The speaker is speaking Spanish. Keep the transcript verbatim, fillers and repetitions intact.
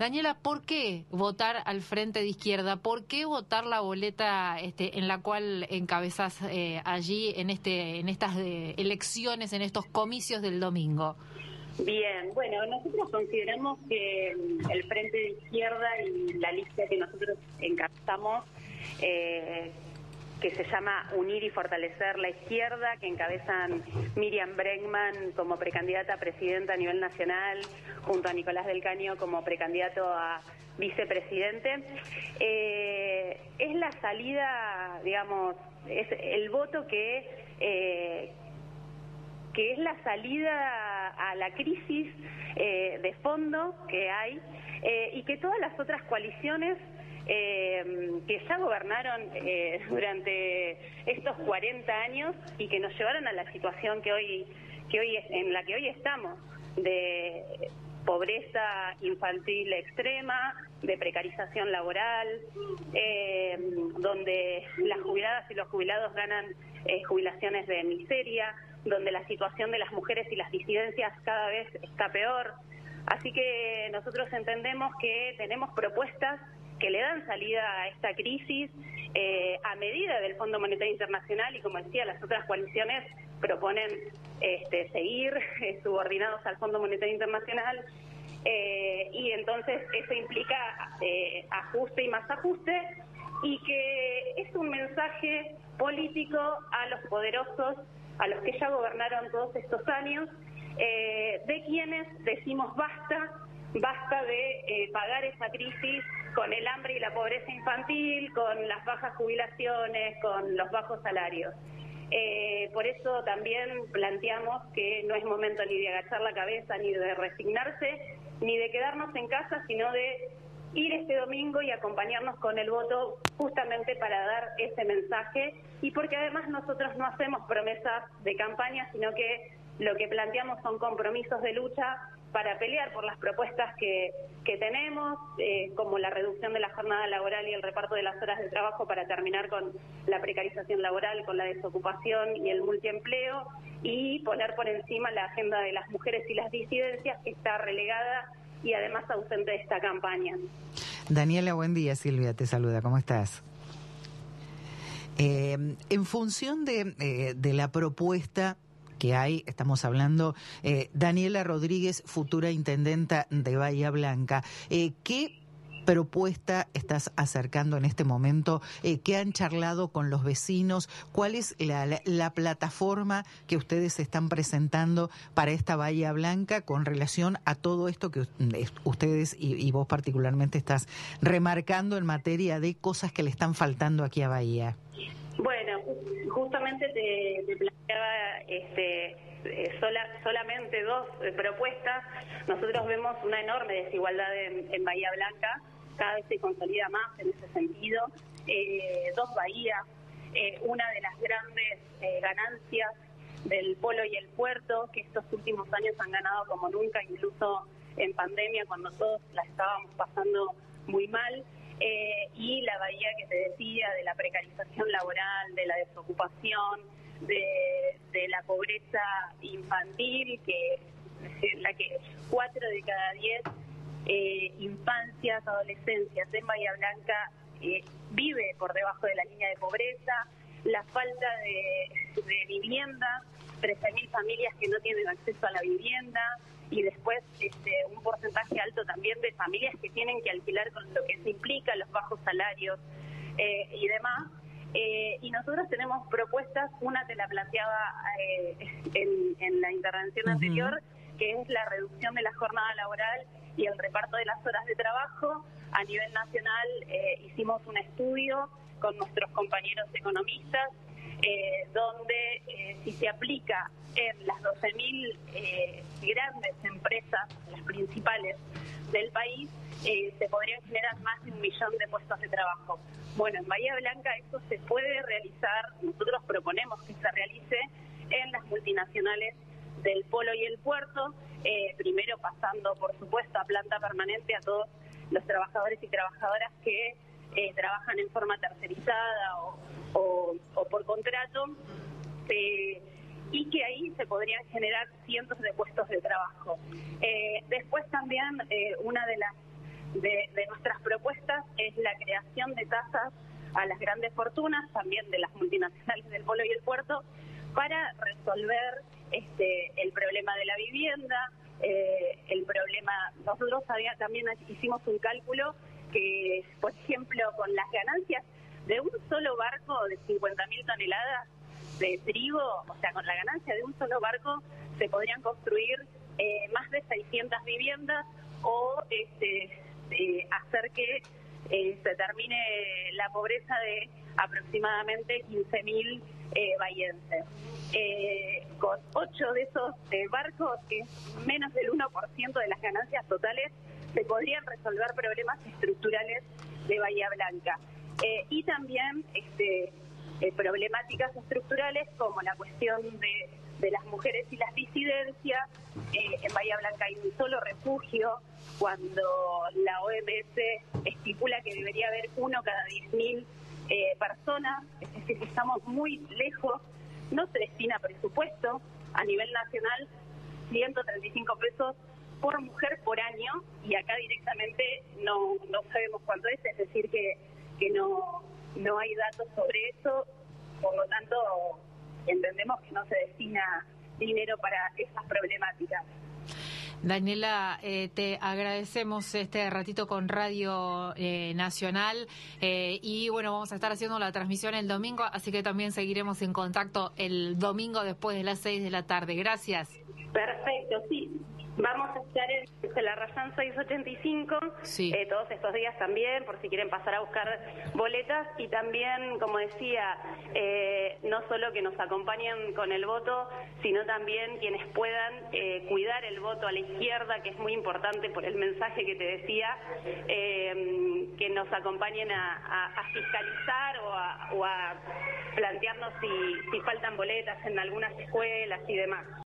Daniela, ¿por qué votar al Frente de Izquierda? ¿Por qué votar la boleta este, en la cual encabezás eh, allí en este en estas eh, elecciones, en estos comicios del domingo? Bien, bueno, nosotros consideramos que el Frente de Izquierda y la lista que nosotros encabezamos, eh, que se llama Unir y Fortalecer la Izquierda, que encabezan Miriam Bregman como precandidata a presidenta a nivel nacional, junto a Nicolás del Caño como precandidato a vicepresidente, eh, es la salida, digamos, es el voto que... Eh, que es la salida a la crisis eh, de fondo que hay eh, y que todas las otras coaliciones eh, que ya gobernaron eh, durante estos cuarenta años y que nos llevaron a la situación que hoy, que hoy en la que hoy estamos, de pobreza infantil extrema, de precarización laboral, eh, donde las jubiladas y los jubilados ganan eh, jubilaciones de miseria, donde la situación de las mujeres y las disidencias cada vez está peor. Así que nosotros entendemos que tenemos propuestas que le dan salida a esta crisis eh, a medida del Fondo Monetario Internacional y, como decía, las otras coaliciones proponen este, seguir eh, subordinados al Fondo Monetario Internacional eh, y entonces eso implica eh, ajuste y más ajuste y que es un mensaje político a los poderosos, a los que ya gobernaron todos estos años, eh, de quienes decimos basta, basta de eh, pagar esa crisis con el hambre y la pobreza infantil, con las bajas jubilaciones, con los bajos salarios. Eh, por eso también planteamos que no es momento ni de agachar la cabeza, ni de resignarse, ni de quedarnos en casa, sino de ir este domingo y acompañarnos con el voto justamente para dar ese mensaje y porque además nosotros no hacemos promesas de campaña, sino que lo que planteamos son compromisos de lucha para pelear por las propuestas que, que tenemos, eh, como la reducción de la jornada laboral y el reparto de las horas de trabajo para terminar con la precarización laboral, con la desocupación y el multiempleo, y poner por encima la agenda de las mujeres y las disidencias, que está relegada y además ausente de esta campaña. Daniela, buen día. Silvia te saluda. ¿Cómo estás? Eh, en función de, eh, de la propuesta que hay, estamos hablando, eh, Daniela Rodríguez, futura intendenta de Bahía Blanca, eh, ¿qué propuesta estás acercando en este momento? Eh, ¿Qué han charlado con los vecinos? ¿Cuál es la, la, la plataforma que ustedes están presentando para esta Bahía Blanca con relación a todo esto que ustedes y, y vos particularmente estás remarcando en materia de cosas que le están faltando aquí a Bahía? Bueno, justamente te, te planteaba este, eh, sola, solamente dos eh, propuestas. Nosotros vemos una enorme desigualdad en, en Bahía Blanca, cada vez se consolida más en ese sentido. Eh, dos bahías, eh, una de las grandes eh, ganancias del polo y el puerto, que estos últimos años han ganado como nunca, incluso en pandemia, cuando todos la estábamos pasando muy mal. Eh, y la bahía que te decía de la precarización laboral, de la desocupación, de, de la pobreza infantil, que es la que cuatro de cada diez eh, infancias, adolescencias en Bahía Blanca eh, vive por debajo de la línea de pobreza, la falta de, de vivienda, trece mil familias que no tienen acceso a la vivienda, y después este, un porcentaje alto también de familias que tienen que alquilar con lo que se implica, los bajos salarios eh, y demás. Eh, y nosotros tenemos propuestas, una te la planteaba eh, en, en la intervención uh-huh. anterior, que es la reducción de la jornada laboral y el reparto de las horas de trabajo. A nivel nacional eh, hicimos un estudio con nuestros compañeros economistas, Eh, donde eh, si se aplica en las doce mil eh, grandes empresas, las principales del país, eh, se podrían generar más de un millón de puestos de trabajo. Bueno, en Bahía Blanca eso se puede realizar, nosotros proponemos que se realice en las multinacionales del polo y el puerto, eh, primero pasando, por supuesto, a planta permanente a todos los trabajadores y trabajadoras que eh, trabajan en forma tercerizada o O, o por contrato, eh, y que ahí se podrían generar cientos de puestos de trabajo. Eh, después también eh, una de las tasas a las grandes fortunas, también de las multinacionales del polo y el puerto, para resolver este, el problema de la vivienda, eh, el problema, nosotros había, también hicimos un cálculo que, por ejemplo, con las ganancias de un solo barco de cincuenta mil toneladas de trigo, o sea, con la ganancia de un solo barco se podrían construir eh, más de seiscientas viviendas o este, eh, hacer que eh, se termine la pobreza de aproximadamente quince mil eh, bahienses. Eh, con ocho de esos eh, barcos, que es menos del uno por ciento de las ganancias totales, se podrían resolver problemas estructurales de Bahía Blanca. Eh, y también este, eh, problemáticas estructurales como la cuestión de, de las mujeres y las disidencias. Eh, en Bahía Blanca hay un solo refugio, cuando la O M S estipula que debería haber uno cada diez mil eh, personas, es decir, que estamos muy lejos. No se destina presupuesto a nivel nacional, ciento treinta y cinco pesos por mujer por año, y acá directamente no, no sabemos cuánto es, es decir, que, que no, no hay datos sobre eso, por lo tanto entendemos que no se destina dinero para esas problemáticas. Daniela, eh, te agradecemos este ratito con Radio eh, Nacional eh, y bueno, vamos a estar haciendo la transmisión el domingo, así que también seguiremos en contacto el domingo después de las seis de la tarde. Gracias. Perfecto, sí. Vamos a estar en la Rayán seiscientos ochenta y cinco sí. eh, todos estos días también, por si quieren pasar a buscar boletas. Y también, como decía, eh, no solo que nos acompañen con el voto, sino también quienes puedan eh, cuidar el voto a la izquierda, que es muy importante por el mensaje que te decía, eh, que nos acompañen a, a, a fiscalizar o a, o a plantearnos si, si faltan boletas en algunas escuelas y demás.